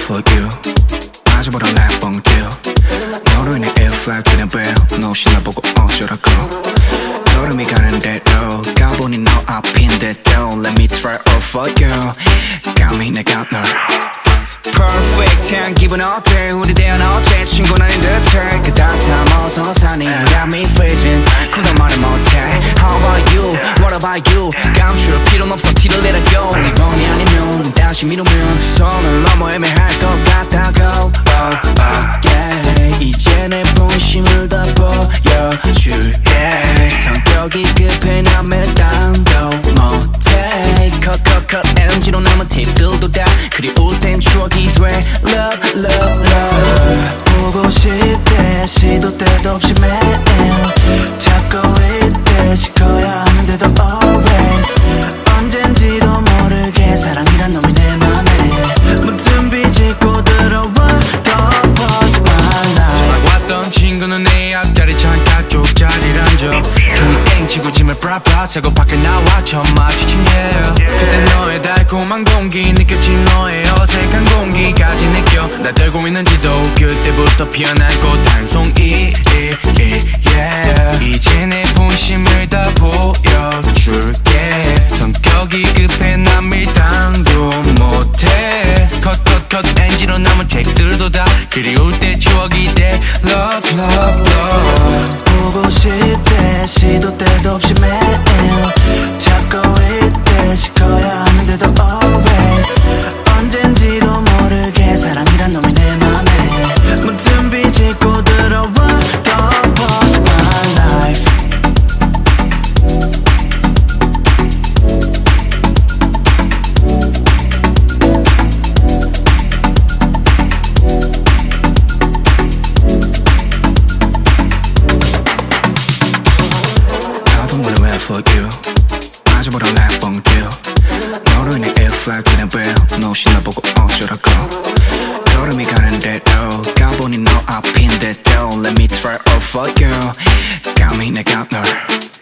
for you 아주보다 나쁜 deal 너로 인해 air flag 그냥 빼 너 신나보고 어쩌라고 걸음이 가는 대로 가보니 너 앞인데도 Let me try all for you 감히 내가 널 Perfect한 기분 어때 우리 대한 어째 친구는 아닌 듯해 그다사 어서 사니 Got me freezing 그도 말을 못해 How about you? What about you? 감출 필요는 없어 티를 let it go 이번이 아니면 다시 미루면 선을 넘어 애매할 것 같다고 yeah. 이제 내 본심을 다 보여줄게 성격이 급해 남의 땅도 못해 컷컷컷 NG로 남은 팁들도 다 그리울 땐 추억이 돼 Love love love 보고 싶대 시도 때도 없이 매일 찾고 있대 시커야 하는데도 always 언젠지도 모르게 사랑이란 놈이 내 맘에 무튼 비집고 들어와 덮어줘 my life 전화 왔던 친구는 내 앞자리 창가 쪽 자리를 앉아 종이 땡치고 짐을 브라브라 세고 밖에 나와 처음 마주친 그때 너의 달콤한 공기 느꼈지 너의 어색한 공기까지 느껴 나 들고 있는지도 그때부터 피어난 꽃 한 송이 yeah. 이제 내 본심을 다 보여줄게 성격이 급해 난 밀당도 못해 컷컷컷 NG로 남은 책들도 다 그리울 때 추억이 돼 Love love love 보고 싶대 시도 때도 없이 매일 찾고 있대 시커야 하는데도 always 언젠지도 모르게 사랑이란 놈이 내 맘에 무튼 비집고 들어와 덮어줘 my life 나도 모르 왜 for you 아주보다 나쁜 deal 너로 인해 air flag 그냥 빼너 신나보고 어쩌라고 걸음이 가는 대로 가보니 너 앞인데도 Let me try all for you 감히 내가 널